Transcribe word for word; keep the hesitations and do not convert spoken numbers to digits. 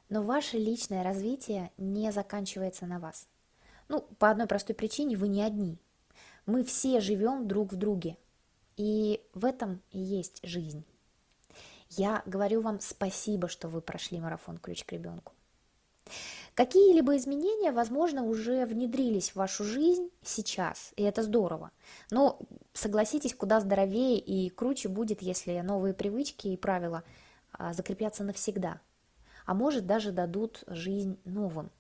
Но ваше личное развитие не заканчивается на вас. Ну, по одной простой причине: вы не одни. Мы все живем друг в друге. И в этом и есть жизнь. Я говорю вам спасибо, что вы прошли марафон «Ключ к ребенку». Какие-либо изменения, возможно, уже внедрились в вашу жизнь сейчас, и это здорово. Но согласитесь, куда здоровее и круче будет, если новые привычки и правила а, закрепятся навсегда, а может даже дадут жизнь новым.